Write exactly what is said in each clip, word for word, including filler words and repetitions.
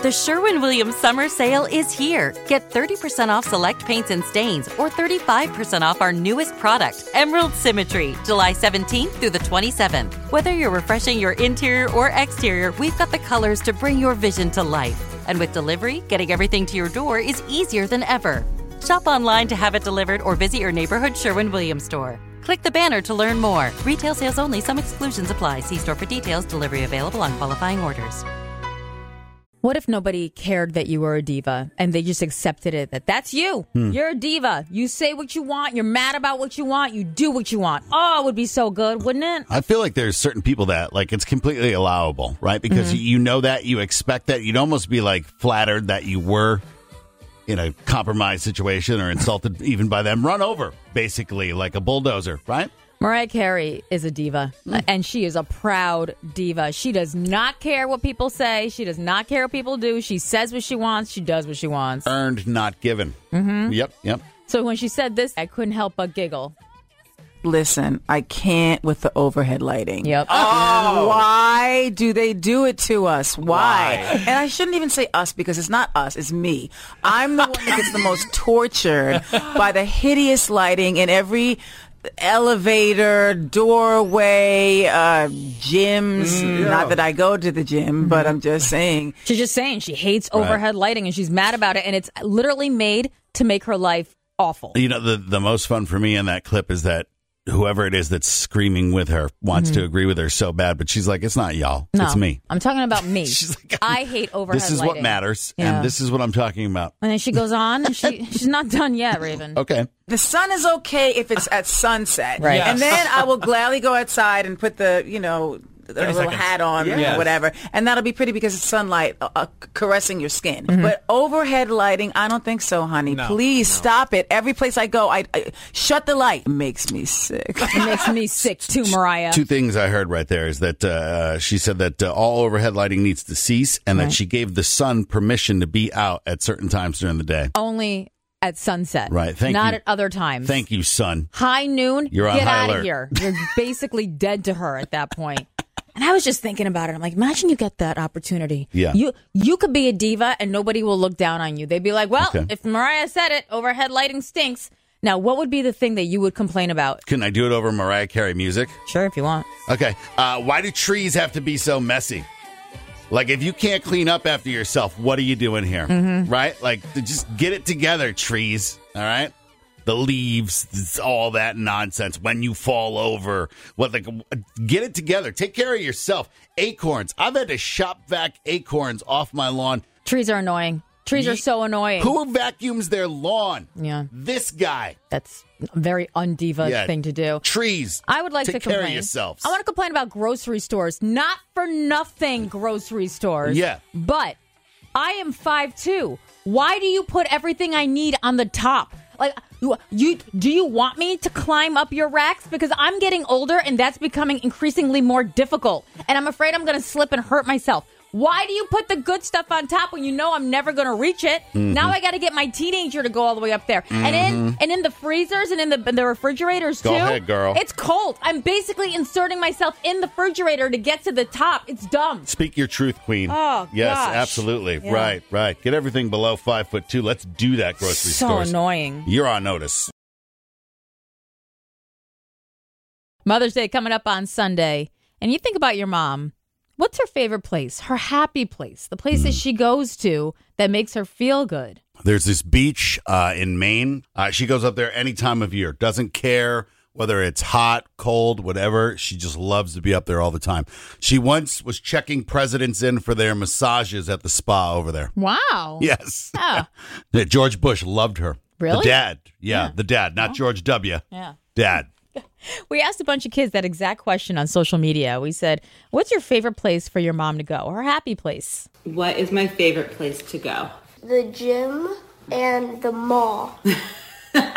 The Sherwin-Williams Summer Sale is here. Get thirty percent off select paints and stains or thirty-five percent off our newest product, Emerald Symmetry, July seventeenth through the twenty-seventh. Whether you're refreshing your interior or exterior, we've got the colors to bring your vision to life. And with delivery, getting everything to your door is easier than ever. Shop online to have it delivered or visit your neighborhood Sherwin-Williams store. Click the banner to learn more. Retail sales only. Some exclusions apply. See store for details. Delivery available on qualifying orders. What if nobody cared that you were a diva and they just accepted it, that that's you? Hmm. You're a diva. You say what you want. You're mad about what you want. You do what you want. Oh, it would be so good, wouldn't it? I feel like there's certain people that, like, it's completely allowable, right? Because mm-hmm. you know that, you expect that. You'd almost be, like, flattered that you were in a compromised situation or insulted even by them. Run over, basically, like a bulldozer, right? Mariah Carey is a diva, mm. and she is a proud diva. She does not care what people say. She does not care what people do. She says what she wants. She does what she wants. Earned, not given. Mm-hmm. Yep, yep. So when she said this, I couldn't help but giggle. Listen, I can't with the overhead lighting. Yep. Oh. Why do they do it to us? Why? Why? And I shouldn't even say us because it's not us, it's me. I'm the one that gets the most tortured by the hideous lighting in every elevator, doorway, uh, gyms. Mm, Not that I go to the gym, mm-hmm. but I'm just saying. She's just saying she hates overhead right. lighting and she's mad about it. And it's literally made to make her life awful. You know, the, the most fun for me in that clip is that whoever it is that's screaming with her wants mm-hmm. to agree with her so bad, but she's like, it's not y'all. No, it's me. I'm talking about me. She's like, I hate overhead This is lighting. what matters, yeah. and this is what I'm talking about. And then she goes on, and she she's not done yet, Raven. Okay. The sun is okay if it's at sunset. Right. Yes. And then I will gladly go outside and put the, you know, a little seconds. hat on Yes. or whatever. And that'll be pretty because it's sunlight uh, uh, caressing your skin. Mm-hmm. But overhead lighting, I don't think so, honey. No, Please no. stop it. Every place I go, I, I shut the light. It makes me sick. It makes me sick too, Mariah. Two things I heard right there is that uh, she said that uh, all overhead lighting needs to cease and right. that she gave the sun permission to be out at certain times during the day. Only at sunset. Right. Thank Not you. at other times. Thank you, sun. High noon, You're on get high out alert. of here. You're basically dead to her at that point. And I was just thinking about it. I'm like, imagine you get that opportunity. Yeah. You you could be a diva and nobody will look down on you. They'd be like, well, Okay. if Mariah said it, overhead lighting stinks. Now, what would be the thing that you would complain about? Can I do it over Mariah Carey music? Sure, if you want. Okay. Uh, why do trees have to be so messy? Like, if you can't clean up after yourself, what are you doing here? Mm-hmm. Right? Like, just get it together, trees. All right? The leaves, all that nonsense. When you fall over, what? Like, get it together. Take care of yourself. Acorns. I've had to shop vac acorns off my lawn. Trees are annoying. Trees are so annoying. Who vacuums their lawn? Yeah. This guy. That's a very undiva Yeah. thing to do. Trees. I would like Take to complain. care of yourselves. I want to complain about grocery stores. Not for nothing grocery stores. Yeah. But I am five two. Why do you put everything I need on the top? Like, you, you do you want me to climb up your racks? Because I'm getting older and that's becoming increasingly more difficult. And I'm afraid I'm going to slip and hurt myself. Why do you put the good stuff on top when you know I'm never going to reach it? Mm-hmm. Now I got to get my teenager to go all the way up there. Mm-hmm. And in and in the freezers and in the, in the refrigerators, too. Go ahead, girl. It's cold. I'm basically inserting myself in the refrigerator to get to the top. It's dumb. Speak your truth, queen. Oh, yes, gosh. absolutely. Yeah. Right, right. Get everything below five foot two. Let's do that, grocery So stores. annoying. You're on notice. Mother's Day coming up on Sunday. And you think about your mom. What's her favorite place? Her happy place? The place mm. that she goes to that makes her feel good? There's this beach uh, in Maine. Uh, she goes up there any time of year. Doesn't care whether it's hot, cold, whatever. She just loves to be up there all the time. She once was checking presidents in for their massages at the spa over there. Wow. Yes. Oh. George Bush loved her. Really? The dad. Yeah, Yeah. the dad, not Oh. George W. Yeah. Dad. We asked a bunch of kids that exact question on social media. We said, what's your favorite place for your mom to go? Her happy place? What is my favorite place to go? The gym and the mall.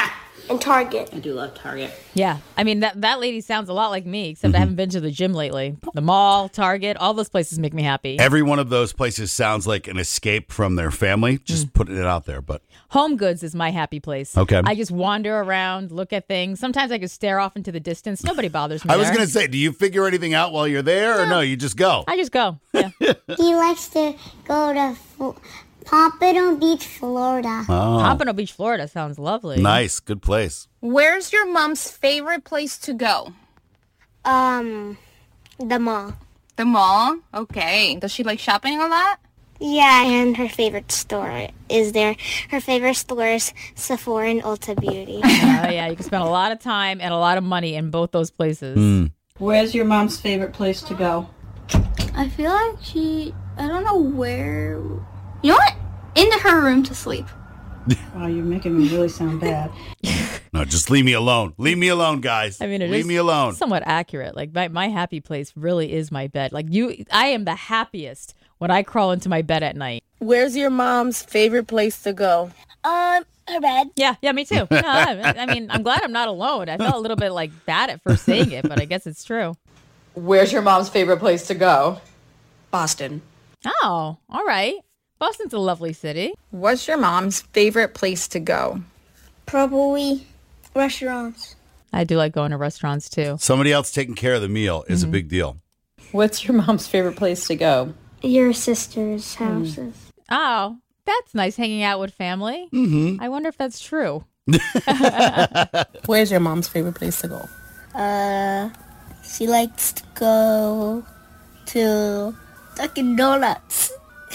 and Target. I do love Target. Yeah. I mean, that, that lady sounds a lot like me, except Mm-hmm. I haven't been to the gym lately. The mall, Target, all those places make me happy. Every one of those places sounds like an escape from their family. Just Mm. putting it out there, but Home Goods is my happy place. Okay. I just wander around, look at things. Sometimes I can stare off into the distance. Nobody bothers me I was there. going to say, do you figure anything out while you're there, or no? You just go. I just go. Yeah. He likes to go to Fl- Pompano Beach, Florida. Pompano Beach, Florida sounds lovely. Nice, good place. Where's your mom's favorite place to go? Um, the mall. The mall? Okay. Does she like shopping a lot? Yeah, and her favorite store is there. Her favorite store is Sephora and Ulta Beauty. Oh, yeah. You can spend a lot of time and a lot of money in both those places. Where's your mom's favorite place to go? I feel like she, I don't know where, you know what? Into her room to sleep. Wow, you're making me really sound bad. No, just leave me alone. Leave me alone, guys. I mean, it leave is me alone. somewhat accurate. Like, my, my happy place really is my bed. Like, you, I am the happiest when I crawl into my bed at night. Where's your mom's favorite place to go? Um, her bed. Yeah, yeah, me too. No, I, I mean, I'm glad I'm not alone. I felt a little bit like bad at first saying it, but I guess it's true. Where's your mom's favorite place to go? Boston. Oh, all right. Boston's a lovely city. What's your mom's favorite place to go? Probably restaurants. I do like going to restaurants too. Somebody else taking care of the meal is a big deal. What's your mom's favorite place to go? Your sister's houses. Oh, that's nice hanging out with family. Mm-hmm. I wonder if that's true. Where's your mom's favorite place to go? Uh, she likes to go to Dunkin' Donuts.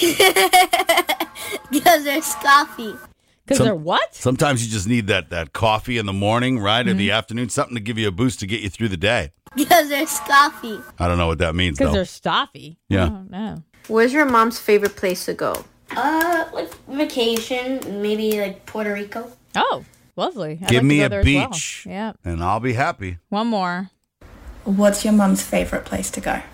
Because there's coffee. Because Some- they're what? Sometimes you just need that, that coffee in the morning, right? Or the afternoon, something to give you a boost to get you through the day. Because there's coffee. I don't know what that means, Because though. they're stuffy. Yeah. I don't know. Where's your mom's favorite place to go? Uh, like vacation, maybe like Puerto Rico. Oh, lovely. I'd Give like to me go a there as well. beach, Yeah. and I'll be happy. One more. What's your mom's favorite place to go?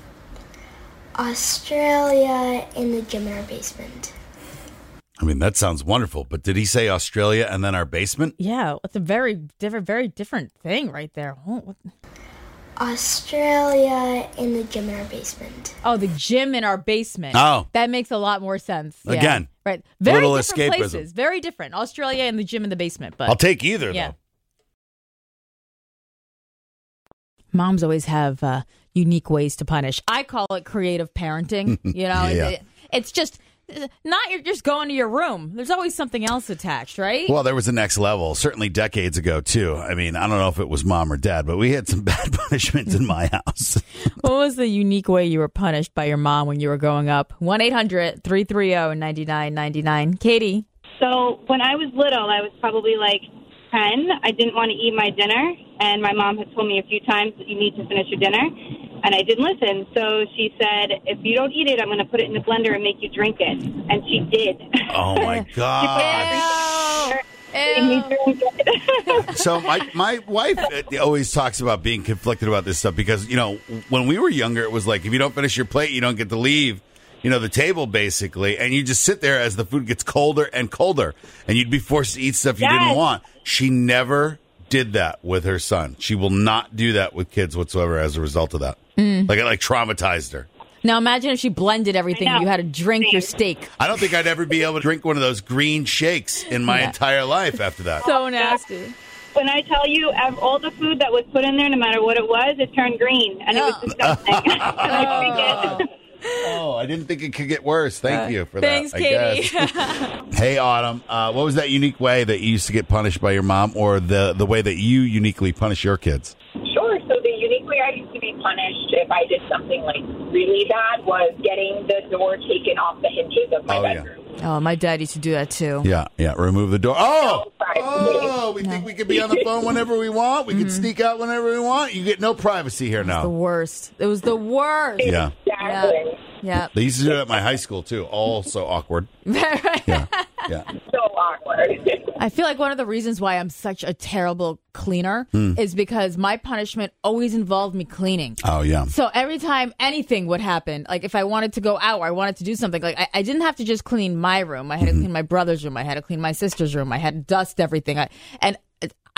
Australia in the gym in our basement. I mean, that sounds wonderful. But did he say Australia and then our basement? Yeah, it's a very different, very different thing right there. Oh, what- Australia in the gym in our basement. oh, the gym in our basement. Oh. That makes a lot more sense. Yeah. Again, Right. Very little different escapism. places. Very different. Australia and the gym in the basement. But I'll take either, yeah. though. Moms always have uh, unique ways to punish. I call it creative parenting. You know, Yeah. it, it's just not you're just going to your room. There's always something else attached, right? Well, there was a next level, certainly decades ago, too. I mean, I don't know if it was mom or dad, but we had some bad punishments in my house. What was the unique way you were punished by your mom when you were growing up? one eight hundred three three zero nine nine nine nine. Katie. So when I was little, I was probably like ten. I didn't want to eat my dinner, and my mom had told me a few times that you need to finish your dinner, and I didn't listen. So she said, if you don't eat it, I'm going to put it in the blender and make you drink it. And she did. Oh, my God. Ew. So my, my wife uh, always talks about being conflicted about this stuff because, you know, when we were younger, it was like, if you don't finish your plate, you don't get to leave, you know, the table, basically. And you just sit there as the food gets colder and colder. And you'd be forced to eat stuff you Yes. didn't want. She never did that with her son. She will not do that with kids whatsoever as a result of that. Like, it like traumatized her. Now imagine if she blended everything. I know. You had to drink your steak. I don't think I'd ever be able to drink one of those green shakes in my Yeah. entire life after that. So nasty. When I tell you, of all the food that was put in there, no matter what it was, it turned green, and it was disgusting. And I drank it. Oh, I didn't think it could get worse. Thank you for Thanks, that. I Katie. guess. Hey, Autumn, uh, what was that unique way that you used to get punished by your mom, or the the way that you uniquely punish your kids? Sure. So the unique way I used to be punished if I did something like really bad was getting the door taken off the hinges of my Oh, yeah. bedroom. Oh, my dad used to do that too. Yeah, yeah. Remove the door. Oh, No privacy. oh, we think we can be on the phone whenever we want. We can sneak out whenever we want. You get no privacy here The now. worst. It was the worst. Yeah. Exactly. Yeah. They used to do it at my high school, too. All so awkward. Yeah, yeah. So awkward. I feel like one of the reasons why I'm such a terrible cleaner Hmm. is because my punishment always involved me cleaning. Oh, yeah. So every time anything would happen, like if I wanted to go out or I wanted to do something, like I, I didn't have to just clean my room. I had to clean my brother's room. I had to clean my sister's room. I had to dust everything. I, and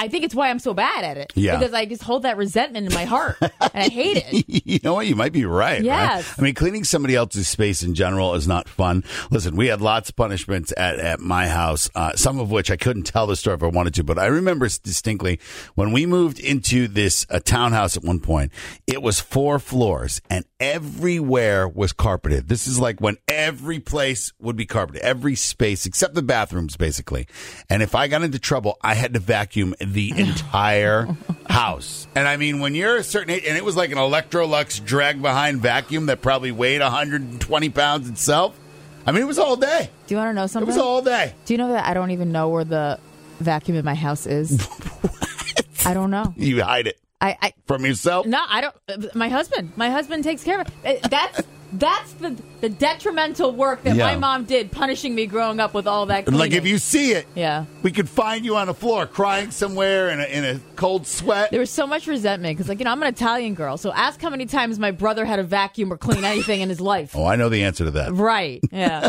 I think it's why I'm so bad at it. Yeah. Because I just hold that resentment in my heart, and I hate it. You know what? You might be right. Yes. Right? I mean, cleaning somebody else's space in general is not fun. Listen, we had lots of punishments at, at my house, uh, some of which I couldn't tell the story if I wanted to, but I remember distinctly when we moved into this uh, townhouse at one point, it was four floors and everywhere was carpeted. This is like when every place would be carpeted, every space except the bathrooms, basically. And if I got into trouble, I had to vacuum the entire house. And I mean, when you're a certain age, and it was like an Electrolux drag behind vacuum that probably weighed one hundred twenty pounds itself. I mean, it was all day. Do you want to know something? It was all day. Do you know that I don't even know where the vacuum in my house is? I don't know. You hide it. I, I from yourself? No, I don't. My husband. My husband takes care of it. That's that's the the detrimental work that Yeah. my mom did, punishing me growing up with all that cleaning. Like if you see it, yeah, we could find you on the floor crying somewhere in a, in a cold sweat. There was so much resentment because, like, you know, I'm an Italian girl, so ask how many times my brother had to vacuum or clean anything in his life. Oh, I know the answer to that. Right? Yeah.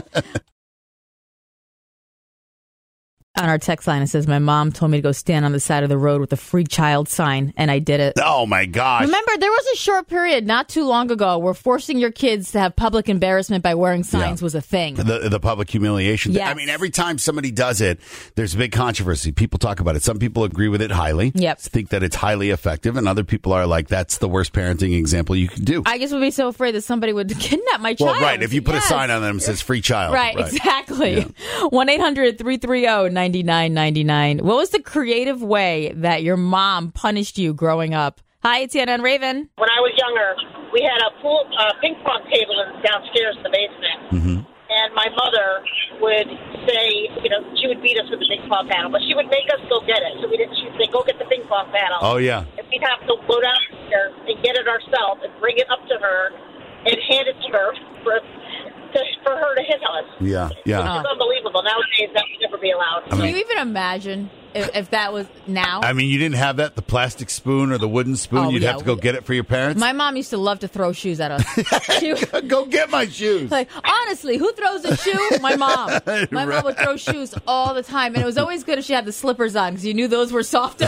On our text line, it says, my mom told me to go stand on the side of the road with a free child sign, and I did it. Oh, my gosh. Remember, there was a short period not too long ago where forcing your kids to have public embarrassment by wearing signs Yeah. was a thing. The, the public humiliation. Yes. I mean, every time somebody does it, there's a big controversy. People talk about it. Some people agree with it highly. Yep. Think that it's highly effective, and other people are like, that's the worst parenting example you can do. I just would be so afraid that somebody would kidnap my Well, child. right. If you put Yes. a sign on them that says free child. Right, exactly. one eight hundred three three zero nine nine nine nine. What was the creative way that your mom punished you growing up? Hi, it's Anna and Raven. When I was younger, we had a pool, uh, ping pong table in, downstairs in the basement. Mm-hmm. And my mother would say, you know, she would beat us with the ping pong paddle, but she would make us go get it. So we didn't, she'd say, go get the ping pong paddle. Oh, yeah. And we'd have to go downstairs and get it ourselves and bring it up to her and hand it to her for, to, for her to hit us. Yeah, yeah. It's unbelievable. Nowadays, that would never be allowed. I mean- Can you even imagine if, if that was now? I mean, you didn't have that, the plastic spoon or the wooden spoon. Oh, You'd yeah. have to go get it for your parents. My mom used to love to throw shoes at us. She would- go get my shoes. Like, honestly, who throws a shoe? My mom. My Right. mom would throw shoes all the time. And it was always good if she had the slippers on because you knew those were softer.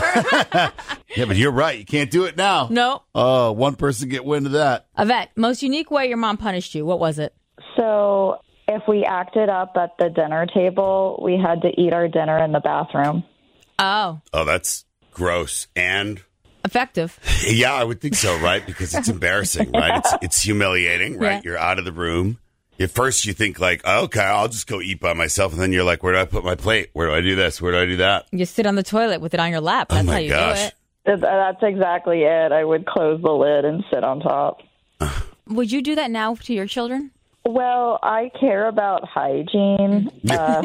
Yeah, but you're right. You can't do it now. No. Oh, one person get wind of that. Yvette, most unique way your mom punished you. What was it? So if we acted up at the dinner table, we had to eat our dinner in the bathroom. Oh. Oh, that's gross. And Effective. yeah, I would think so, right? Because it's embarrassing, right? It's it's humiliating, right? Yeah. You're out of the room. At first, you think like, okay, I'll just go eat by myself, and then you're like, where do I put my plate? Where do I do this? Where do I do that? You sit on the toilet with it on your lap. That's Oh, my how you gosh. do it. Th- That's exactly it. I would close the lid and sit on top. Would you do that now to your children? Well, I care about hygiene. Uh,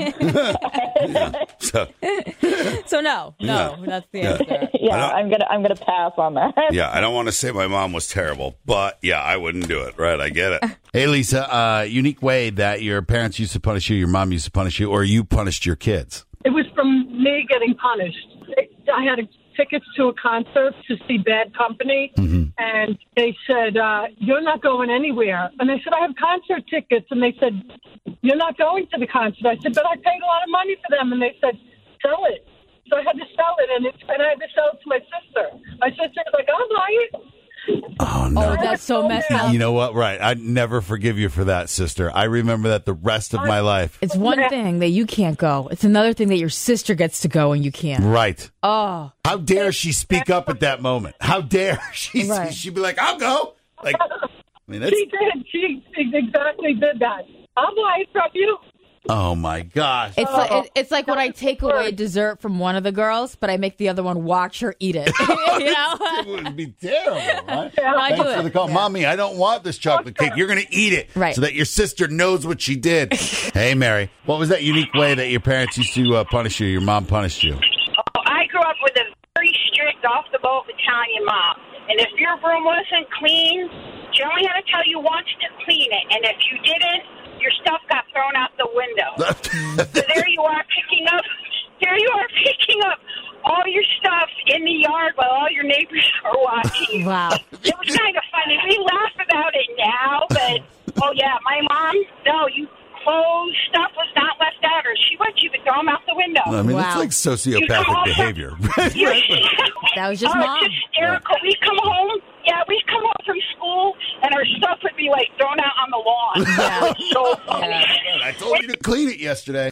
So, So no, no, Yeah. that's the Yeah. answer. yeah, I don't- I'm gonna I'm gonna pass on that. yeah, I don't want to say my mom was terrible, but yeah, I wouldn't do it, right? I get it. Hey, Lisa, uh, unique way that your parents used to punish you, your mom used to punish you, or you punished your kids. It was from me getting punished. I had tickets to a concert to see Bad Company, and they said, uh, you're not going anywhere. And I said, I have concert tickets. And they said, you're not going to the concert. I said, but I paid a lot of money for them. And they said, sell it. So I had to sell it, and, it's, and I had to sell it to my sister. My sister was like, I'll buy it. Oh, no. Oh, that's so messed up. You know what? Right. I'd never forgive you for that, sister. I remember that the rest of my life. It's one thing that you can't go. It's another thing that your sister gets to go and you can't. Right. Oh. How dare she speak up at that moment? How dare she? Right. She'd be like, I'll go. Like, I mean, that's, She did. She exactly did that. I'll buy it from you. oh my gosh. It's like it, it's like when I take away dessert from one of the girls, but I make the other one watch her eat it. You know? It would be terrible, right? I do Thanks for it. the call. Mommy, I don't want this chocolate cake. You're going to eat it Right. so that your sister knows what she did. Hey, Mary, what was that unique way that your parents used to uh, punish you, your mom punished you? Oh, I grew up with a very strict, off-the-boat Italian mom. And if your room wasn't clean, she only had to tell you once to clean it. And if you didn't, your stuff got thrown out the window. So there you are picking up, there you are picking up all your stuff in the yard while all your neighbors are watching. Wow. It was kind of funny. We laugh about it now, but, oh, yeah, my mom, no, you clothes, stuff was not left out, or she went, she leave it, throw them out the window. I mean, Wow. it's like sociopathic behavior. That was just oh, mom. It's hysterical. We come home, yeah, we come home from school, and our stuff would be like thrown out on the lawn. Yeah. It was so funny. I told you to clean it yesterday.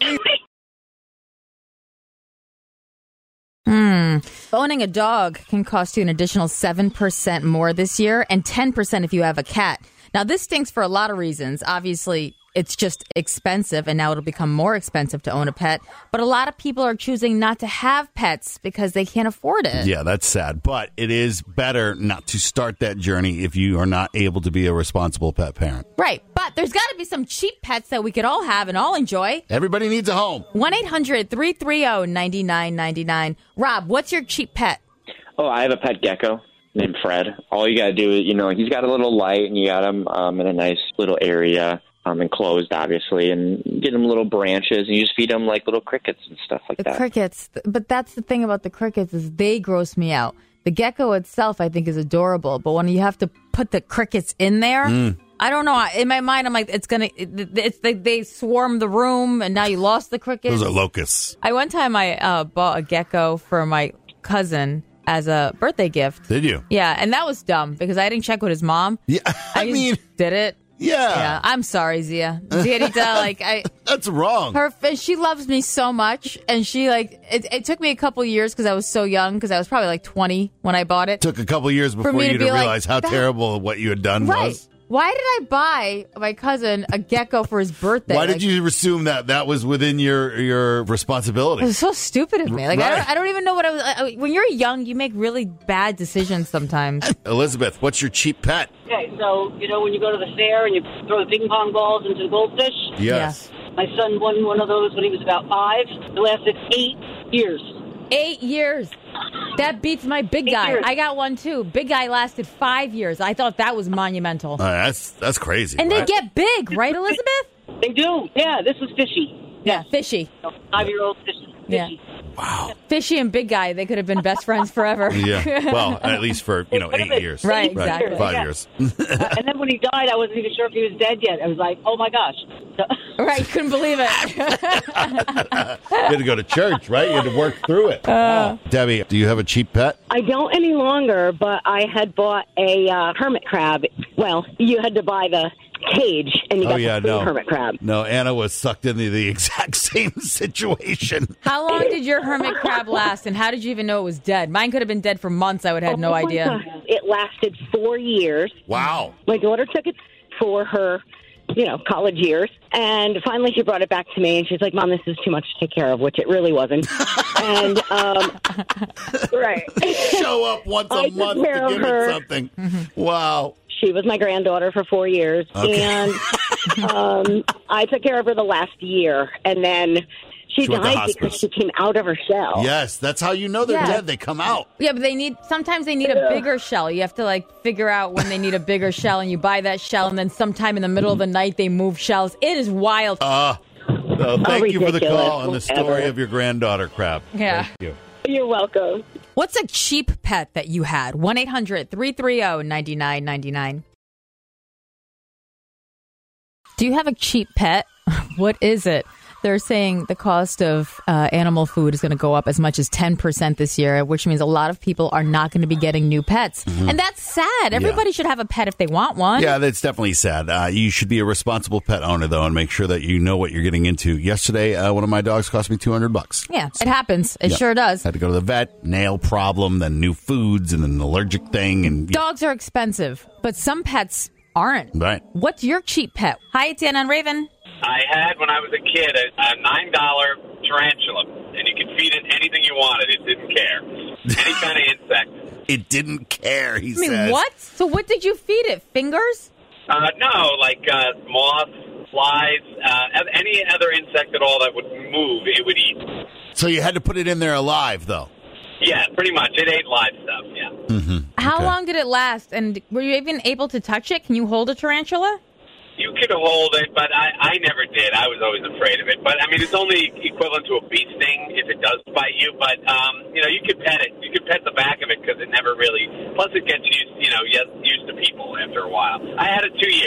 Hmm. Owning a dog can cost you an additional seven percent more this year and ten percent if you have a cat. Now, this stinks for a lot of reasons. Obviously, it's just expensive, and now it'll become more expensive to own a pet. But a lot of people are choosing not to have pets because they can't afford it. Yeah, that's sad. But it is better not to start that journey if you are not able to be a responsible pet parent. Right. But there's got to be some cheap pets that we could all have and all enjoy. Everybody needs a home. one eight hundred three three zero nine nine nine nine. Rob, what's your cheap pet? Oh, I have a pet gecko named Fred. All you got to do is, you know, he's got a little light, and you got him um, in a nice little area. Um, enclosed, obviously, and get them little branches, and you just feed them like little crickets and stuff like The that. crickets. But that's the thing about the crickets is they gross me out. The gecko itself, I think, is adorable. But when you have to put the crickets in there, Mm. I don't know. In my mind, I'm like, it's going to, it's they, they swarm the room, and now you lost the crickets. Those are locusts. I One time I uh, bought a gecko for my cousin as a birthday gift. Did you? Yeah, and that was dumb because I didn't check with his mom. Yeah, I, I mean, did it. Yeah. Yeah, I'm sorry, Zia. Zianita, like I. That's wrong. Her, she loves me so much, and she like. It, it took me a couple years because I was so young. Because I was probably like twenty when I bought it. Took a couple years For before me to you to be like, realize how that- terrible what you had done Right. was. Why did I buy my cousin a gecko for his birthday? Why did Like, you assume that that was within your your responsibility? It was so stupid of me. Like I, Right. don't, I don't even know what I was. I, when you're young, you make really bad decisions sometimes. Elizabeth, what's your cheap pet? Okay, so, you know, when you go to the fair and you throw the ping pong balls into the goldfish? Yes. My son won one of those when he was about five. It lasted eight years. Eight years. That beats my big guy. years. I got one too. Big guy lasted five years. I thought that was monumental. Uh, that's that's crazy. And right? they get big, right, Elizabeth? They do. Yeah, this was fishy. Yeah, fishy. Five-year-old fishy. Yeah. Wow. Fishy and big guy, they could have been best friends forever. Yeah. Well, at least for, you know, eight years. Right, exactly. Five Yeah. years. Uh, and then when he died, I wasn't even sure if he was dead yet. I was like, oh, my gosh. So, Right, couldn't believe it. You had to go to church, right? You had to work through it. Uh. Debbie, do you have a cheap pet? I don't any longer, but I had bought a uh, hermit crab. Well, you had to buy the cage, and you Oh, got yeah, the free no. hermit crab. No, Anna was sucked into the exact same situation. How long did your hermit crab last, and how did you even know it was dead? Mine could have been dead for months. I would have had no Oh, my idea. God. It lasted four years. Wow. My daughter took it for her, you know, college years. And finally she brought it back to me, and she's like, Mom, this is too much to take care of, which it really wasn't. and, um, right. Show up once a I took month to care of give her. it something. Wow. She was my granddaughter for four years. Okay. And um, I took care of her the last year. And then she, She went to died hospice. because she came out of her shell. Yes, that's how you know they're Yeah. dead. They come out. Yeah, but they need, sometimes they need a bigger shell. You have to like figure out when they need a bigger shell, and you buy that shell, and then sometime in the middle of the night they move shells. It is wild. Uh, uh, thank you for the ridiculous. call and the story Whatever. of your granddaughter, Crab. Yeah. Thank you. You're welcome. What's a cheap pet that you had? one eight hundred three three zero nine nine nine nine. Do you have a cheap pet? What is it? They're saying the cost of uh, animal food is going to go up as much as ten percent this year, which means a lot of people are not going to be getting new pets. Mhm. And that's sad. Everybody should have a pet if they want one. Yeah, that's definitely sad. Uh, you should be a responsible pet owner, though, and make sure that you know what you're getting into. Yesterday, uh, one of my dogs cost me two hundred bucks. Yeah, it happens. It Yep. sure does. Had to go to the vet, nail problem, then new foods, and then an allergic thing. and Dogs are expensive, but some pets aren't. Right. What's your cheap pet? Hi, it's Anna and Raven. I had, when I was a kid, a, a nine dollar tarantula, and you could feed it anything you wanted. It didn't care. Any kind of insect. It didn't care, he I mean, says. what? So what did you feed it? Fingers? Uh, no, like uh, moths, flies, uh, any other insect at all that would move, it would eat. So you had to put it in there alive, though. Yeah, pretty much. It ate live stuff, yeah. Mm-hmm. How long did it last? And were you even able to touch it? Can you hold a tarantula? You could hold it, but I, I never did. I was always afraid of it. But, I mean, it's only equivalent to a bee sting if it does bite you. But, um, you know, you could pet it. You could pet the back of it because it never really – plus it gets used, you know, used to people after a while. I had it two years.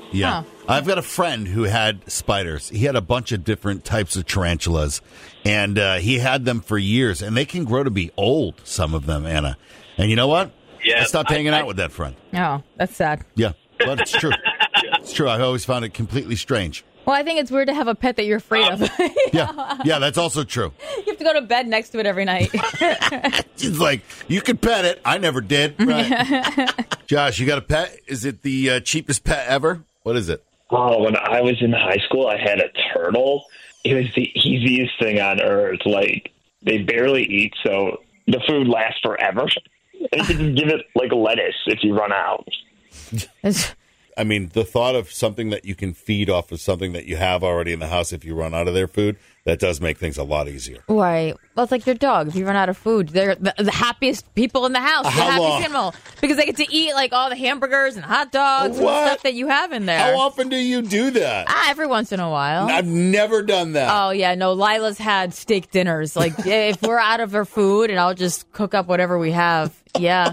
Yeah. Huh. I've got a friend who had spiders. He had a bunch of different types of tarantulas, and uh, he had them for years, and they can grow to be old, some of them, Anna. And you know what? Yeah, I stopped hanging I, out I, with that friend. Oh, that's sad. Yeah, but it's true. It's true. I always found it completely strange. Well, I think it's weird to have a pet that you're afraid of. Yeah, yeah, that's also true. You have to go to bed next to it every night. It's like, you could pet it. I never did. Right. Josh, you got a pet? Is it the uh, cheapest pet ever? What is it? Oh, when I was in high school, I had a turtle. It was the easiest thing on earth. Like, they barely eat, so the food lasts forever. And you can just give it, like, lettuce if you run out. I mean, the thought of something that you can feed off of something that you have already in the house if you run out of their food, that does make things a lot easier. Right. Well, it's like your dog. If you run out of food, they're the, the happiest people in the house. The How happiest long? animal. Because they get to eat like all the hamburgers and hot dogs What? and stuff that you have in there. How often do you do that? Ah, every once in a while. I've never done that. Oh, yeah. No, Lila's had steak dinners. Like, if we're out of her food, and I'll just cook up whatever we have. Yeah.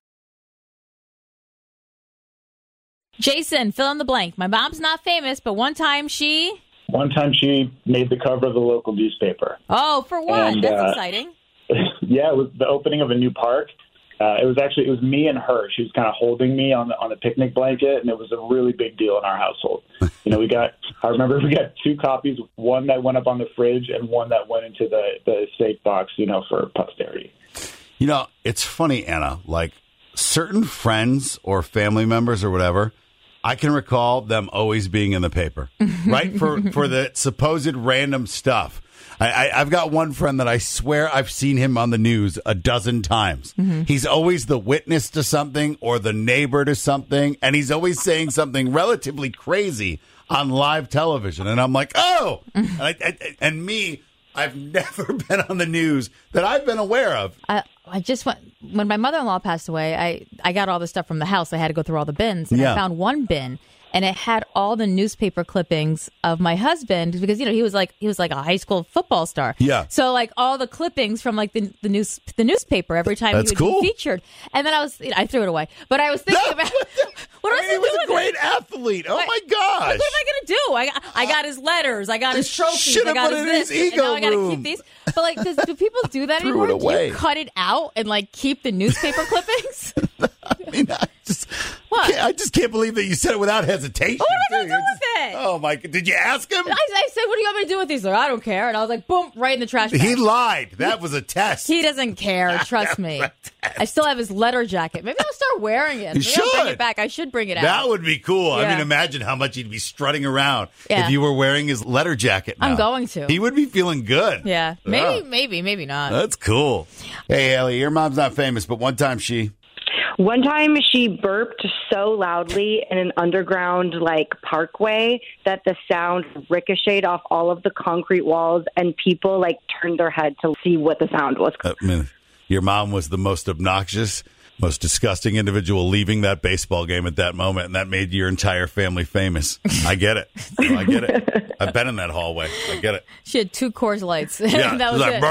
Jason, fill in the blank. My mom's not famous, but one time she... One time she made the cover of the local newspaper. Oh, for what? And, That's uh, exciting. Yeah, it was the opening of a new park. Uh, it was actually, it was me and her. She was kind of holding me on the, on the picnic blanket, and it was a really big deal in our household. You know, we got, I remember we got two copies, one that went up on the fridge and one that went into the, the safe box, you know, for posterity. You know, it's funny, Anna, like certain friends or family members or whatever, I can recall them always being in the paper, right? For for the supposed random stuff. I, I, I've got one friend that I swear I've seen him on the news a dozen times. Mm-hmm. He's always the witness to something or the neighbor to something, and he's always saying something relatively crazy on live television. And I'm like, oh! and, I, I, and me, I've never been on the news that I've been aware of. I, I just went, when my mother-in-law passed away, I, I got all the stuff from the house. I had to go through all the bins. And Yeah. I found one bin, and it had all the newspaper clippings of my husband because, you know, he was like he was like a high school football star. Yeah. So like all the clippings from like the the news the newspaper every time That's he would cool. be featured. And then I was you know, I threw it away. But I was thinking about what I else mean, he to was do a with great it? athlete. Oh, What- my gosh. What am I going to do? I got, I got his letters. I got his trophies. Should've I got put his it in his this. And now I got to ego keep room. these. But like, does, do people do that Threw anymore? it away. Do you cut it out and like keep the newspaper clippings? I mean, I just, What? can't- I just can't believe that you said it without hesitation. What am I too. going to do You're with just- it? Oh, my. Did you ask him? I, I said, what do you want me to do with these? Like, I don't care. And I was like, boom, right in the trash bag. He lied. That was a test. He doesn't care. Trust me. I still have his letter jacket. Maybe I'll start wearing it. You Maybe I'll bring should. it back. I should bring it out. That would be cool. I Yeah. mean, imagine how much he'd be strutting around Yeah. if you were wearing his letter jacket now. I'm going to. He would be feeling good. Yeah. Maybe, Yeah. maybe, maybe not. That's cool. Hey, Ellie, your mom's not famous, but one time she... One time she burped so loudly in an underground like parkway that the sound ricocheted off all of the concrete walls and people like turned their head to see what the sound was. I mean, your mom was the most obnoxious, most disgusting individual leaving that baseball game at that moment, and that made your entire family famous. I get it. I get it. I've been in that hallway. I get it. She had two Coors Lights. Yeah, that it was was like, it.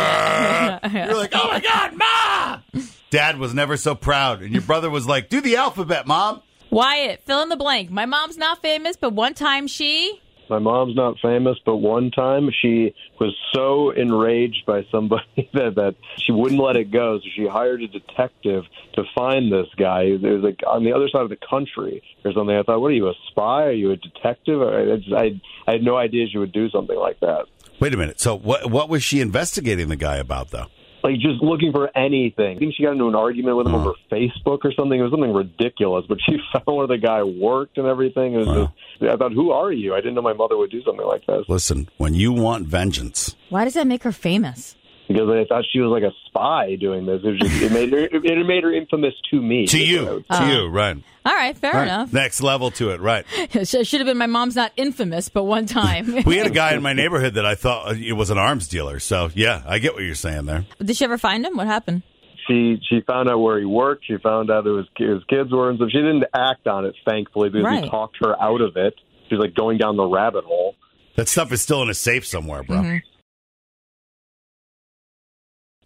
"Brrr." You're like, oh my God, Ma! Dad was never so proud. And your brother was like, do the alphabet, Mom. Wyatt, fill in the blank. My mom's not famous, but one time she... My mom's not famous, but one time she was so enraged by somebody that, that she wouldn't let it go. So she hired a detective to find this guy. It was like on the other side of the country or something. I thought, what are you, a spy? Are you a detective? I, I, just, I, I had no idea she would do something like that. Wait a minute. So what what was she investigating the guy about, though? Like, just looking for anything. I think she got into an argument with him over Facebook or something. It was something ridiculous, but she found where the guy worked and everything. It was just, I thought, who are you? I didn't know my mother would do something like this. Listen, when you want vengeance... Why does that make her famous? Because I thought she was like a spy doing this. It, was just, it, made, her, it, it made her infamous to me. To you. To you, right. All right, fair All right. enough. Next level to it, right. It should have been my mom's not infamous, but one time. We had a guy in my neighborhood that I thought it was an arms dealer. So, yeah, I get what you're saying there. Did she ever find him? What happened? She she found out where he worked. She found out who his, his kids were. And so she didn't act on it, thankfully, because Right. we talked her out of it. She's like going down the rabbit hole. That stuff is still in a safe somewhere, bro. Mm-hmm.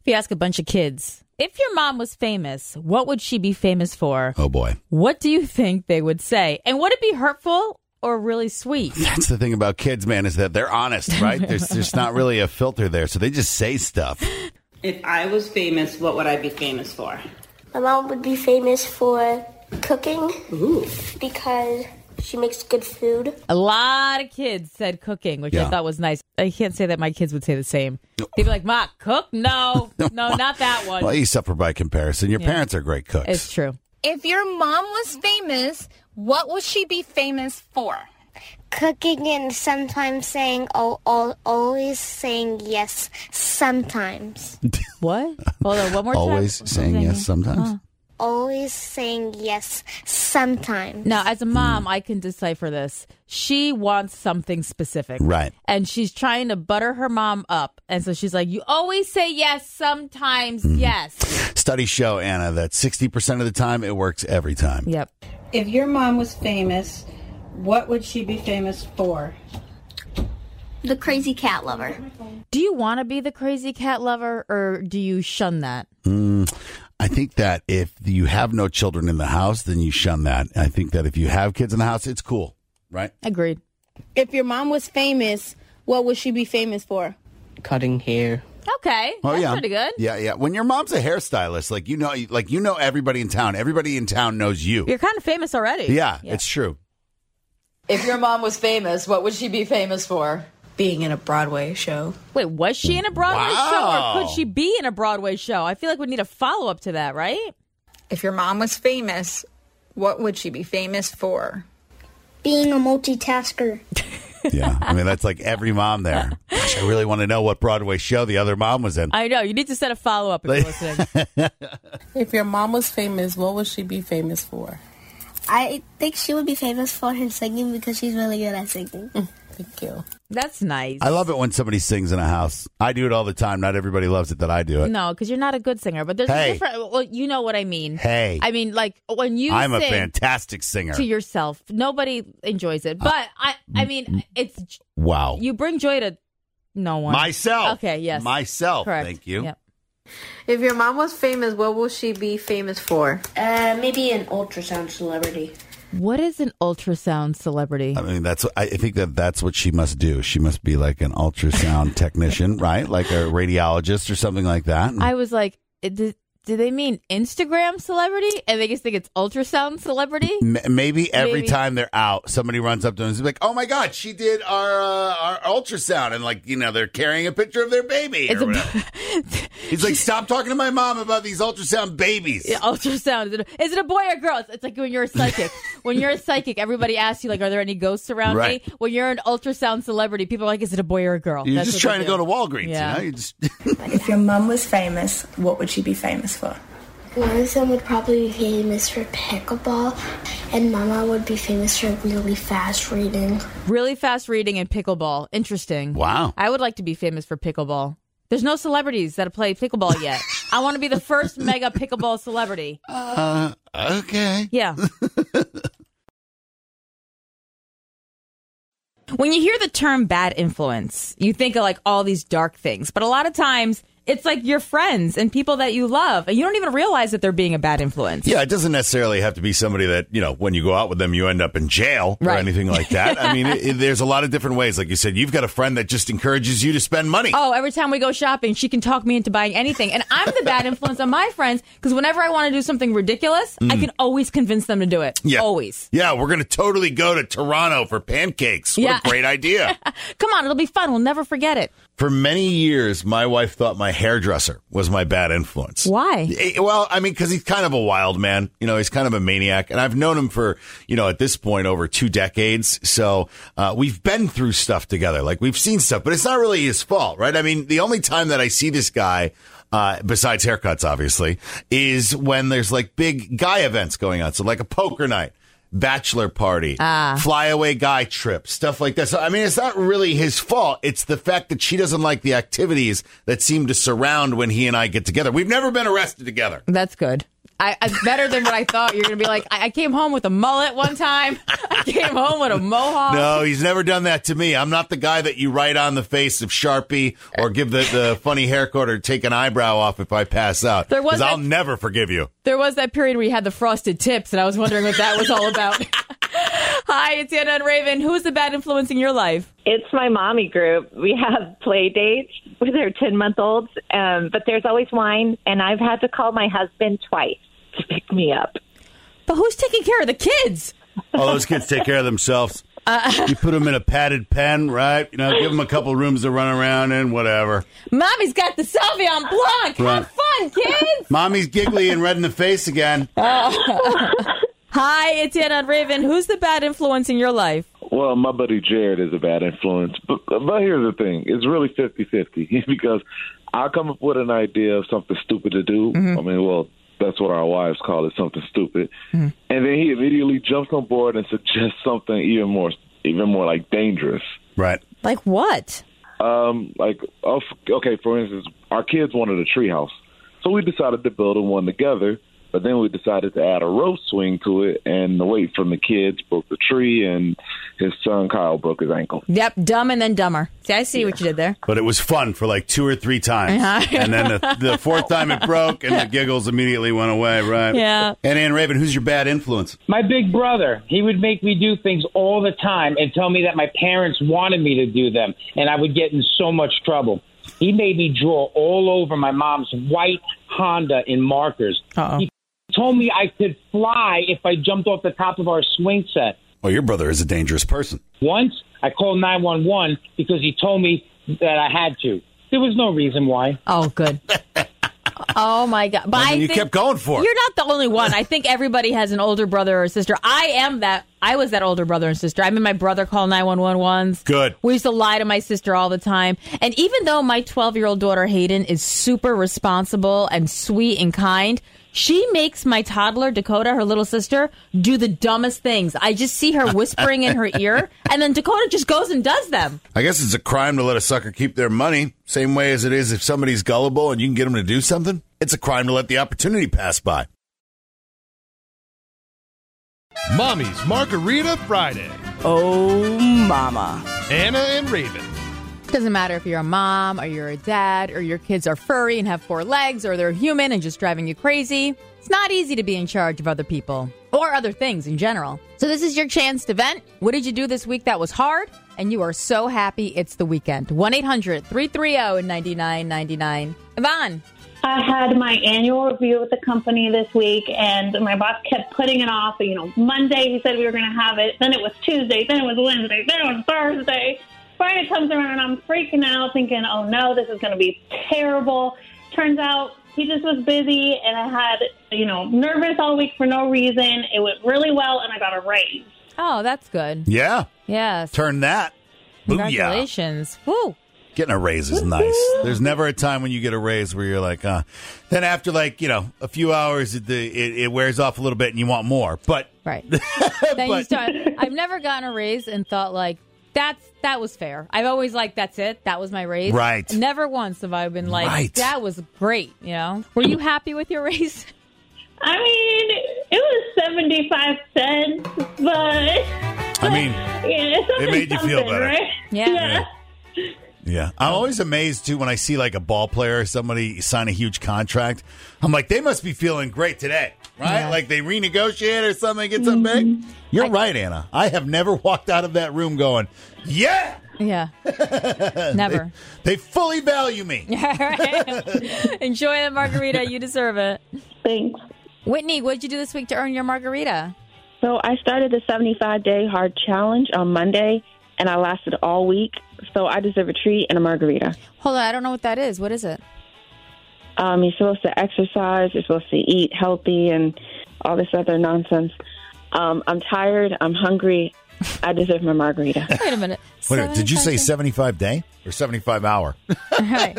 If you ask a bunch of kids, if your mom was famous, what would she be famous for? Oh, boy. What do you think they would say? And would it be hurtful or really sweet? That's the thing about kids, man, is that they're honest, right? There's, there's not really a filter there, so they just say stuff. If I was famous, what would I be famous for? My mom would be famous for cooking. Ooh. Because she makes good food. A lot of kids said cooking, which Yeah. I thought was nice. I can't say that my kids would say the same. They'd be like, Ma, cook? No, no, not that one. Well, you suffer by comparison. Your Yeah. parents are great cooks. It's true. If your mom was famous, what would she be famous for? Cooking and sometimes saying, oh, al- always saying yes, sometimes. What? Hold on, one more time. Always saying yes sometimes. Huh. Always saying yes, sometimes. Now, as a mom, I can decipher this. She wants something specific. Right. And she's trying to butter her mom up. And so she's like, you always say yes, sometimes yes. Studies show, Anna, that sixty percent of the time it works every time. Yep. If your mom was famous, what would she be famous for? The crazy cat lover. Do you want to be the crazy cat lover or do you shun that? Mm, I think that if you have no children in the house, then you shun that. I think that if you have kids in the house, it's cool, right? Agreed. If your mom was famous, what would she be famous for? Cutting hair. Okay. Oh, That's yeah. pretty good. Yeah, yeah. When your mom's a hairstylist, like you know, like you know everybody in town. Everybody in town knows you. You're kind of famous already. Yeah, it's true. If your mom was famous, what would she be famous for? Being in a Broadway show. Wait, was she in a Broadway Wow. show or could she be in a Broadway show? I feel like we need a follow-up to that, right? If your mom was famous, what would she be famous for? Being a multitasker. Yeah, I mean that's like every mom there. Gosh, I really want to know what Broadway show the other mom was in. I know. You need to set a follow-up if you're listening. If your mom was famous, what would she be famous for? I think she would be famous for her singing because she's really good at singing. Thank you. That's nice. I love it when somebody sings in a house. I do it all the time. Not everybody loves it that I do it. No, because you're not a good singer. But there's Hey. a different. Well, you know what I mean. Hey. I mean, like when you I'm a sing fantastic singer. to yourself, nobody enjoys it. But I, I mean, it's Wow. you bring joy to no one. Myself. Okay. Yes. Myself. Correct. Thank you. Yep. If your mom was famous, what would she be famous for? Uh, maybe an ultrasound celebrity. What is an ultrasound celebrity? I mean, that's. I think that that's what she must do. She must be like an ultrasound technician, right? Like a radiologist or something like that. I was like, did, do they mean Instagram celebrity? And they just think it's ultrasound celebrity? M- maybe every Maybe. time they're out, somebody runs up to them and is like, "Oh my God, she did our uh, our ultrasound," and like you know, they're carrying a picture of their baby. It's Or a- whatever. He's like, "Stop talking to my mom about these ultrasound babies." Yeah, ultrasound. Is it, a, is it a boy or girl? It's, it's like when you're a psychic. When you're a psychic, everybody asks you, like, are there any ghosts around Right. me? When you're an ultrasound celebrity, people are like, is it a boy or a girl? You're That's just what trying they to go do. to Walgreens. Yeah. You know, you just If your mom was famous, what would she be famous for? One of them would probably be famous for pickleball, and Mama would be famous for really fast reading. Really fast reading and pickleball. Interesting. Wow. I would like to be famous for pickleball. There's no celebrities that have played pickleball yet. I want to be the first mega pickleball celebrity. Uh, okay. Yeah. When you hear the term bad influence, you think of like all these dark things. But a lot of times, it's like your friends and people that you love, and you don't even realize that they're being a bad influence. Yeah, it doesn't necessarily have to be somebody that, you know, when you go out with them, you end up in jail or Right. anything like that. I mean, it, it- there's a lot of different ways. Like you said, you've got a friend that just encourages you to spend money. Oh, every time we go shopping, she can talk me into buying anything. And I'm the bad influence on my friends because whenever I want to do something ridiculous, I Mm. can always convince them to do it. Yeah. Always. Yeah, we're going to totally go to Toronto for pancakes. What Yeah. a great idea. Come on, it'll be fun. We'll never forget it. For many years, my wife thought my hairdresser was my bad influence. Why? Eh, Well, I mean, because he's kind of a wild man. You know, he's kind of a maniac. And I've known him for, you know, at this point, over two decades. So uh, we've been through stuff together. Like, we've seen stuff, but it's not really his fault, right? I mean, the only time that I see this guy, uh, besides haircuts, obviously, is when there's like big guy events going on. So like a poker night. Bachelor party, Ah. flyaway guy trip, stuff like that. So, I mean, it's not really his fault. It's the fact that she doesn't like the activities that seem to surround when he and I get together. We've never been arrested together. That's good. I, it's better than what I thought. You're going to be like, I, I came home with a mullet one time. I came home with a mohawk. No, he's never done that to me. I'm not the guy that you write on the face of Sharpie or give the, the funny haircut or take an eyebrow off if I pass out. There was Because I'll that- never forgive you. There was that period where you had the frosted tips, and I was wondering what that was all about. Hi, it's Anna and Raven. Who's the bad influence in your life? It's my mommy group. We have play dates with our ten-month-olds, um, but there's always wine, and I've had to call my husband twice to pick me up. But who's taking care of the kids? Oh, those kids take care of themselves. Uh, You put them in a padded pen, right? You know, give them a couple rooms to run around in, whatever. Mommy's got the Sauvignon Blanc. Right. Have fun, kids. Mommy's giggly and red in the face again. Uh, Hi, it's Anna and Raven. Who's the bad influence in your life? Well, my buddy Jared is a bad influence. But, but here's the thing. It's really fifty-fifty because I'll come up with an idea of something stupid to do. Mm-hmm. I mean, well, that's what our wives call it, something stupid. Mm-hmm. And then he immediately jumps on board and suggests something even more, even more like dangerous. Right. Like what? Um, like, oh, okay, for instance, our kids wanted a tree house. So we decided to build one together. But then we decided to add a rope swing to it, and the weight from the kids broke the tree, and his son Kyle broke his ankle. Yep, dumb and then dumber. See, I see what you did there. But it was fun for like two or three times. Uh-huh. And then the, the fourth time it broke, and the giggles immediately went away, right? Yeah. And Ann Raven, who's your bad influence? My big brother, he would make me do things all the time and tell me that my parents wanted me to do them, and I would get in so much trouble. He made me draw all over my mom's white Honda in markers. Uh-oh. He told me I could fly if I jumped off the top of our swing set. Well, your brother is a dangerous person. Once, I called nine one one because he told me that I had to. There was no reason why. Oh, good. Oh, my God. But And I you think kept going for it. You're not the only one. I think everybody has an older brother or sister. I am that. I was that older brother and sister. I mean, my brother called nine one one once. Good. We used to lie to my sister all the time. And even though my twelve-year-old daughter, Hayden, is super responsible and sweet and kind, she makes my toddler, Dakota, her little sister, do the dumbest things. I just see her whispering in her ear, and then Dakota just goes and does them. I guess it's a crime to let a sucker keep their money. Same way as it is if somebody's gullible and you can get them to do something. It's a crime to let the opportunity pass by. Mommy's Margarita Friday. Oh, mama. Anna and Raven. Doesn't matter if you're a mom or you're a dad or your kids are furry and have four legs or they're human and just driving you crazy. It's not easy to be in charge of other people or other things in general. So this is your chance to vent. What did you do this week that was hard? And you are so happy it's the weekend. one eight hundred three three zero nine nine nine nine. Yvonne. I had my annual review with the company this week, and my boss kept putting it off. You know, Monday he said we were going to have it. Then it was Tuesday. Then it was Wednesday. Then it was Thursday. Friday comes around, and I'm freaking out, thinking, oh, no, this is going to be terrible. Turns out he just was busy, and I had, you know, nervous all week for no reason. It went really well, and I got a raise. Oh, that's good. Yeah. Yes. Turn that. Booyah. Congratulations. Woo. Getting a raise is nice. There's never a time when you get a raise where you're like, uh. Then after like, you know, a few hours, it, it, it wears off a little bit and you want more. But Right. Then you start, I've never gotten a raise and thought like, that's that was fair. I've always like, that's it. That was my raise. Right. Never once have I been like, Right. that was great. You know, were you happy with your raise? I mean, it was seventy-five cents, but I mean, yeah, it's it made you feel something, better. right? Yeah. yeah. Yeah. I'm always amazed, too, when I see, like, a ball player or somebody sign a huge contract. I'm like, they must be feeling great today, right? Yeah. Like they renegotiate or something, get something big. You're right, Anna. I have never walked out of that room going, yeah! Yeah. Never. They, they fully value me. Enjoy the margarita. You deserve it. Thanks. Whitney, what did you do this week to earn your margarita? So I started the seventy-five day hard challenge on Monday, and I lasted all week. So I deserve a treat and a margarita. Hold on. I don't know what that is. What is it? Um, you're supposed to exercise. You're supposed to eat healthy and all this other nonsense. Um, I'm tired. I'm hungry. I deserve my margarita. Wait a minute. Wait a minute. Did you say seventy-five day or seventy-five hour? Right.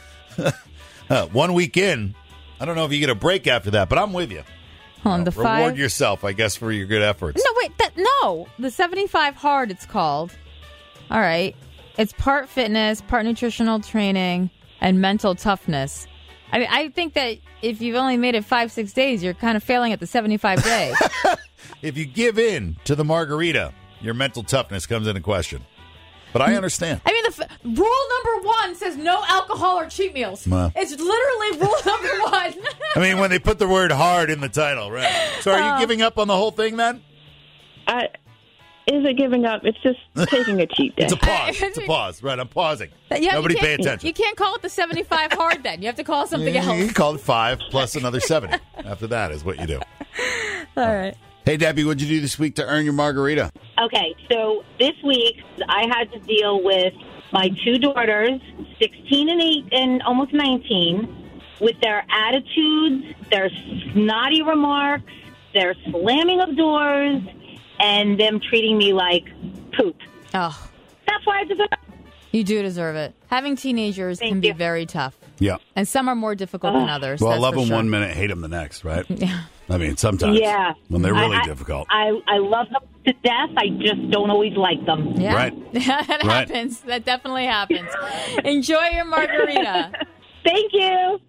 uh, one week in. I don't know if you get a break after that, but I'm with you. Hold on, Uh, the reward five. yourself, I guess, for your good efforts. No, wait. That, no. The seventy-five hard, it's called. All right. It's part fitness, part nutritional training, and mental toughness. I mean, I think that if you've only made it five, six days, you're kind of failing at the seventy-five day. If you give in to the margarita, your mental toughness comes into question. But I understand. I mean, the f- rule number one says no alcohol or cheat meals. Well. It's literally rule number one. I mean, when they put the word hard in the title, right? So are you Uh, giving up on the whole thing then? I, is it giving up? It's just taking a cheat day. It's a pause. It's a pause. Right, I'm pausing. Yeah, Nobody you pay can't- attention. You can't call it the seventy-five hard then. You have to call it something Yeah, else. you can call it five plus another seventy. After that is what you do. All right. Hey, Debbie, what'd you do this week to earn your margarita? Okay, so this week I had to deal with my two daughters, sixteen and eight and almost nineteen, with their attitudes, their snotty remarks, their slamming of doors, and them treating me like poop. Oh. That's why I deserve it. You do deserve it. Having teenagers can be very tough. Yeah. And some are more difficult than others. Well, that's love for them sure. one minute, hate them the next, right? Yeah. I mean, sometimes. Yeah. When they're really I, I- difficult. I, I love them to death. I just don't always like them. Yeah. Right. that Right. happens. That definitely happens. Enjoy your margarita. Thank you.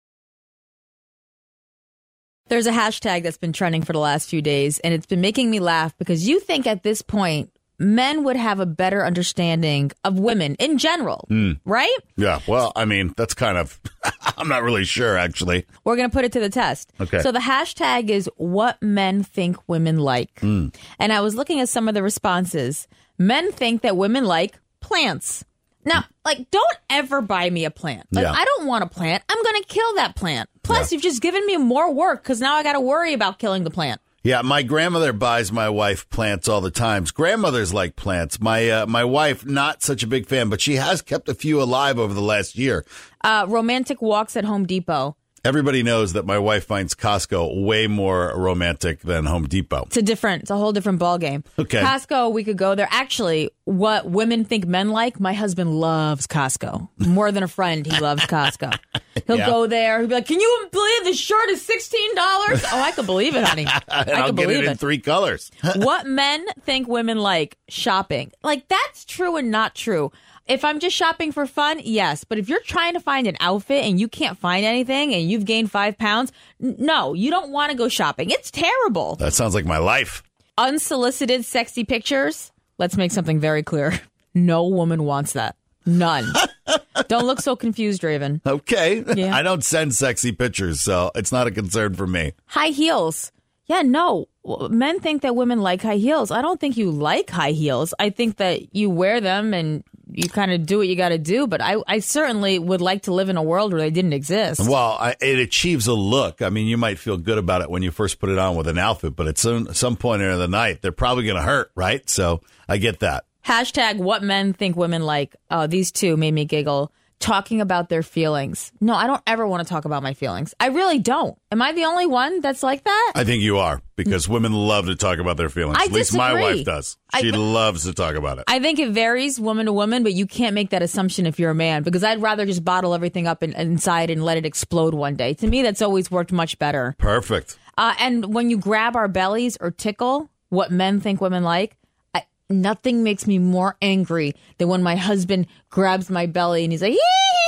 There's a hashtag that's been trending for the last few days, and it's been making me laugh because you think at this point men would have a better understanding of women in general, Mm. right? Yeah, well, I mean, that's kind of, I'm not really sure, actually. We're going to put it to the test. Okay. So the hashtag is what men think women like. Mm. And I was looking at some of the responses. Men think that women like plants. Now, like, don't ever buy me a plant. Like, Yeah. I don't want a plant. I'm going to kill that plant. Plus, Yeah. you've just given me more work because now I got to worry about killing the plant. Yeah, my grandmother buys my wife plants all the time. Grandmothers like plants. My uh, my wife, not such a big fan, but she has kept a few alive over the last year. Uh, romantic walks at Home Depot. Everybody knows that my wife finds Costco way more romantic than Home Depot. It's a different, it's a whole different ball game. Okay. Costco, we could go there. Actually, what women think men like, my husband loves Costco. More than a friend, he loves Costco. He'll Yeah. go there. He'll be like, can you believe this shirt is sixteen dollars? Oh, I could believe it, honey. and I I'll could get believe it in it. three colors. What men think women like shopping. Like, that's true and not true. If I'm just shopping for fun, yes. But if you're trying to find an outfit and you can't find anything and you've gained five pounds, n- no, you don't want to go shopping. It's terrible. That sounds like my life. Unsolicited sexy pictures. Let's make something very clear. No woman wants that. None. Don't look so confused, Raven. Okay. Yeah. I don't send sexy pictures, so it's not a concern for me. High heels. Yeah, no. Men think that women like high heels. I don't think you like high heels. I think that you wear them and you kind of do what you got to do. But I, I certainly would like to live in a world where they didn't exist. Well, I, it achieves a look. I mean, you might feel good about it when you first put it on with an outfit, but at some, some point in the night, they're probably going to hurt, right? So I get that. Hashtag what men think women like. Oh, these two made me giggle. Talking about their feelings. No, I don't ever want to talk about my feelings. I really don't. Am I the only one that's like that? I think you are, because women love to talk about their feelings. I At least my disagree. wife does. I- She loves to talk about it. I think it varies woman to woman, but you can't make that assumption if you're a man, because I'd rather just bottle everything up in, inside and let it explode one day. To me, that's always worked much better. Perfect. Uh, and when you grab our bellies or tickle what men think women like, I, nothing makes me more angry than when my husband grabs my belly and he's like,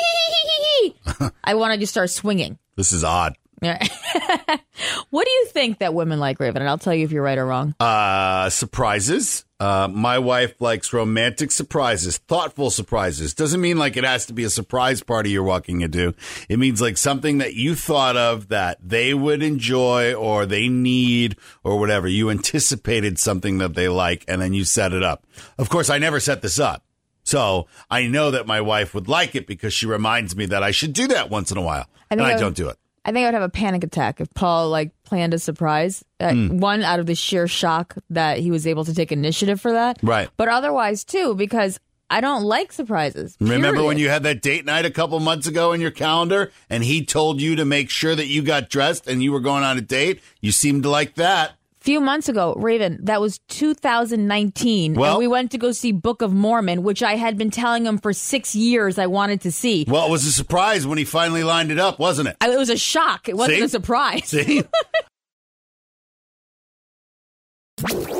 "Hee!" I want to just start swinging. This is odd. Yeah. What do you think that women like, Raven? And I'll tell you if you're right or wrong. Uh, surprises. Uh, my wife likes romantic surprises, thoughtful surprises. Doesn't mean like it has to be a surprise party you're walking into. It means like something that you thought of that they would enjoy or they need or whatever. You anticipated something that they like and then you set it up. Of course, I never set this up. So I know that my wife would like it because she reminds me that I should do that once in a while. I And think I I would- don't do it. I think I would have a panic attack if Paul like planned a surprise. Uh, Mm. One, out of the sheer shock that he was able to take initiative for that. Right. But otherwise, too, because I don't like surprises. Remember period. when you had that date night a couple months ago in your calendar and he told you to make sure that you got dressed and you were going on a date? You seemed to like that. Few months ago, Raven, that was two thousand nineteen. Well- and we went to go see Book of Mormon, which I had been telling him for six years I wanted to see. Well, it was a surprise when he finally lined it up, wasn't it? I, it was a shock. It wasn't See? a surprise. See?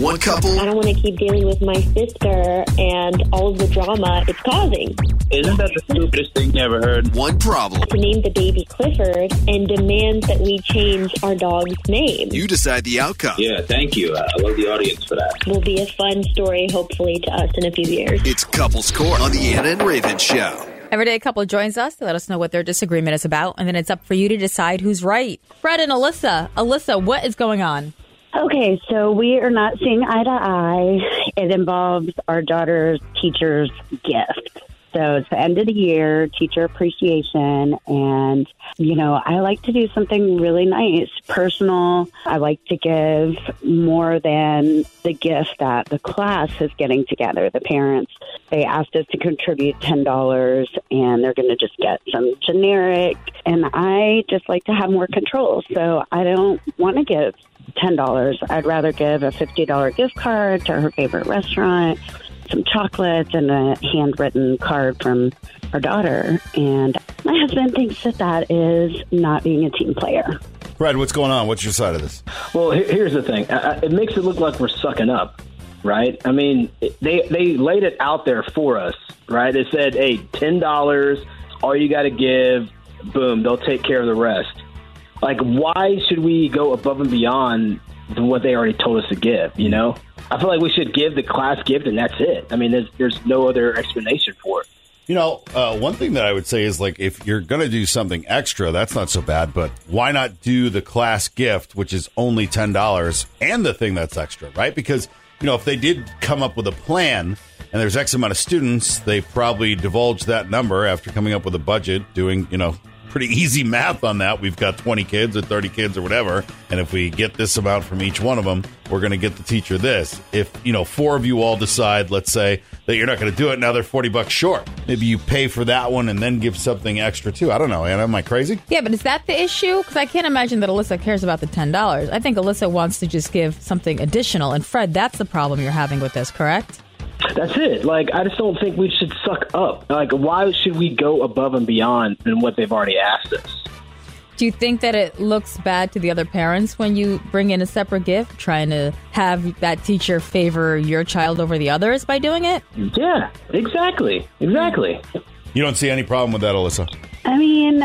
One couple. I don't want to keep dealing with my sister and all of the drama it's causing. Isn't that the stupidest thing you ever heard? One problem. To name the baby Clifford and demand that we change our dog's name. You decide the outcome. Yeah, thank you. Uh, I love the audience for that. Will be a fun story, hopefully, to us in a few years. It's Couples Court on the Anna and Raven Show. Every day a couple joins us to let us know what their disagreement is about, and then it's up for you to decide who's right. Fred and Alyssa. Alyssa, what is going on? Okay, so we are not seeing eye to eye. It involves our daughter's teacher's gift. So it's the end of the year, teacher appreciation, and, you know, I like to do something really nice, personal. I like to give more than the gift that the class is getting together, the parents. They asked us to contribute ten dollars, and they're going to just get some generic, and I just like to have more control, so I don't want to give ten dollars. I'd rather give a fifty dollars gift card to her favorite restaurant, some chocolates, and a handwritten card from our daughter. And my husband thinks that that is not being a team player. Fred, what's going on? What's your side of this? Well, here's the thing. It makes it look like we're sucking up, right? I mean, they they laid it out there for us, right? They said, hey, ten dollars, all you got to give, boom, they'll take care of the rest. Like, why should we go above and beyond what they already told us to give, you know? I feel like we should give the class gift, and that's it. I mean, there's, there's no other explanation for it. You know, uh, one thing that I would say is, like, if you're going to do something extra, that's not so bad, but why not do the class gift, which is only ten dollars, and the thing that's extra, right? Because, you know, if they did come up with a plan and there's X amount of students, they probably divulged that number after coming up with a budget, doing, you know, pretty easy math on that. We've got twenty kids or thirty kids or whatever, and if we get this amount from each one of them, we're going to get the teacher this. If, you know, four of you all decide, let's say, that you're not going to do it, now they're forty bucks short. Maybe you pay for that one and then give something extra too. I don't know, Anna, am I crazy? Yeah, but is that the issue? Because I can't imagine that Alyssa cares about the ten dollars. I think Alyssa wants to just give something additional. And Fred, that's the problem you're having with this, correct? That's it. Like, I just don't think we should suck up. Like, why should we go above and beyond than what they've already asked us? Do you think that it looks bad to the other parents when you bring in a separate gift, trying to have that teacher favor your child over the others by doing it? Yeah, exactly. Exactly. You don't see any problem with that, Alyssa? I mean,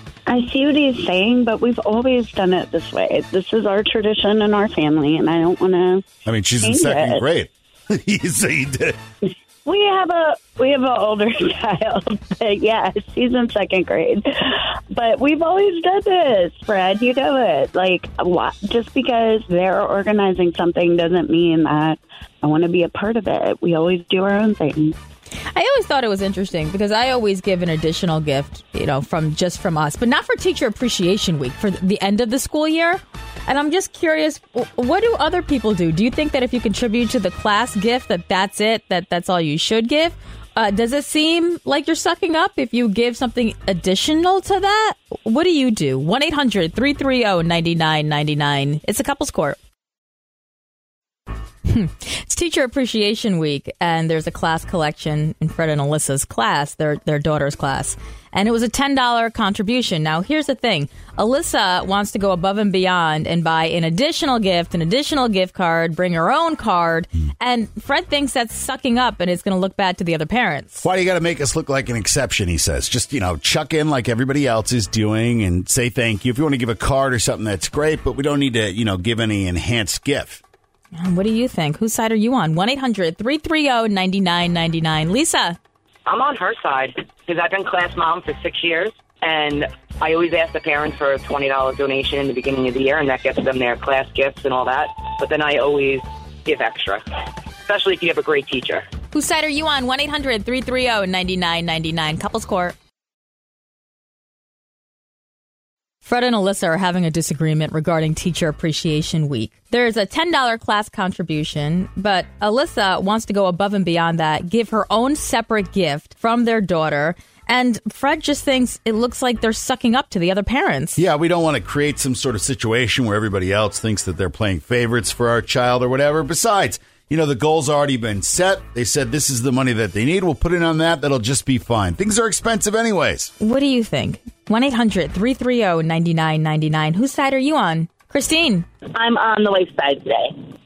I see what he's saying, but we've always done it this way. This is our tradition in our family, and I don't want to. I mean, she's in second it. grade. You say you did. We have a we have an older child, but yeah, she's in second grade. But we've always done this, Fred. You know it. Like, just because they're organizing something doesn't mean that I want to be a part of it. We always do our own thing. I always thought it was interesting because I always give an additional gift, you know, from just from us, but not for Teacher Appreciation Week, for the end of the school year. And I'm just curious, what do other people do? Do you think that if you contribute to the class gift, that that's it, that that's all you should give? Uh, does it seem like you're sucking up if you give something additional to that? What do you do? one eight hundred three three zero nine nine nine nine. It's a couples court. It's Teacher Appreciation Week, and there's a class collection in Fred and Alyssa's class, their their daughter's class, and it was a ten dollars contribution. Now, here's the thing. Alyssa wants to go above and beyond and buy an additional gift, an additional gift card, bring her own card, and Fred thinks that's sucking up, and it's going to look bad to the other parents. Why do you got to make us look like an exception, he says? Just, you know, chuck in like everybody else is doing and say thank you. If you want to give a card or something, that's great, but we don't need to, you know, give any enhanced gift. What do you think? Whose side are you on? one eight hundred three three zero nine nine nine nine. Lisa? I'm on her side because I've been class mom for six years, and I always ask the parents for a twenty dollars donation in the beginning of the year, and that gets them their class gifts and all that. But then I always give extra, especially if you have a great teacher. Whose side are you on? one eight hundred three three zero nine nine nine nine. Couples Court. Fred and Alyssa are having a disagreement regarding Teacher Appreciation Week. There's a ten dollars class contribution, but Alyssa wants to go above and beyond that, give her own separate gift from their daughter, and Fred just thinks it looks like they're sucking up to the other parents. Yeah, we don't want to create some sort of situation where everybody else thinks that they're playing favorites for our child or whatever. Besides, you know, the goal's already been set. They said this is the money that they need. We'll put it on that. That'll just be fine. Things are expensive anyways. What do you think? one eight hundred three three zero nine nine nine nine. Whose side are you on? Christine? I'm on the wife's side today.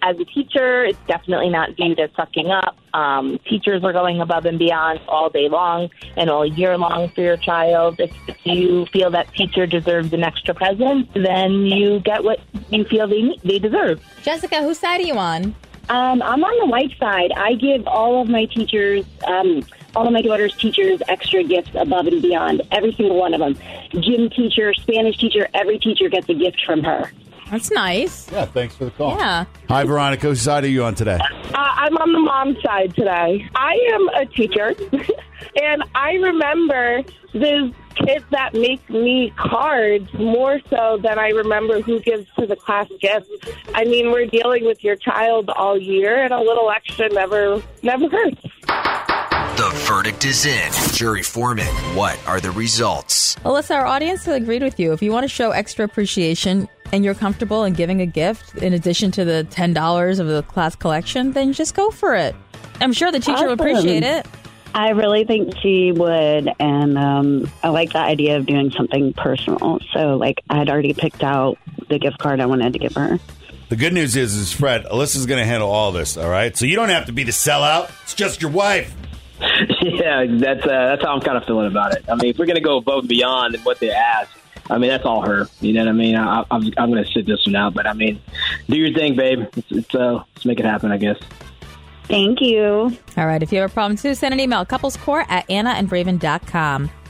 as a teacher, it's definitely not viewed as sucking up. Um, teachers are going above and beyond all day long and all year long for your child. If, if you feel that teacher deserves an extra present, then you get what you feel they need, they deserve. Jessica, whose side are you on? Um, I'm on the white side. I give all of my teachers, um, all of my daughter's teachers extra gifts above and beyond. Every single one of them. Gym teacher, Spanish teacher, every teacher gets a gift from her. That's nice. Yeah, thanks for the call. Yeah. Hi, Veronica. Whose side are you on today? Uh, I'm on the mom side today. I am a teacher, and I remember those kids that make me cards more so than I remember who gives to the class gifts. I mean, we're dealing with your child all year, and a little extra never, never hurts. The verdict is in. Jury foreman, what are the results? Alyssa, our audience agreed with you. If you want to show extra appreciation and you're comfortable in giving a gift in addition to the ten dollars of the class collection, then just go for it. I'm sure the teacher Awesome. would appreciate it. I really think she would, and um, I like the idea of doing something personal. So, like, I'd already picked out the gift card I wanted to give her. The good news is, is Fred, Alyssa's going to handle all this, all right? So you don't have to be the sellout. It's just your wife. Yeah, that's uh, that's how I'm kind of feeling about it. I mean, if we're going to go above and beyond what they ask, I mean, that's all her. You know what I mean? I, I'm, I'm going to sit this one out. But, I mean, do your thing, babe. It's, it's, uh, let's make it happen, I guess. Thank you. All right. If you have a problem, too, send an email, couplescore at anna and raven dot com.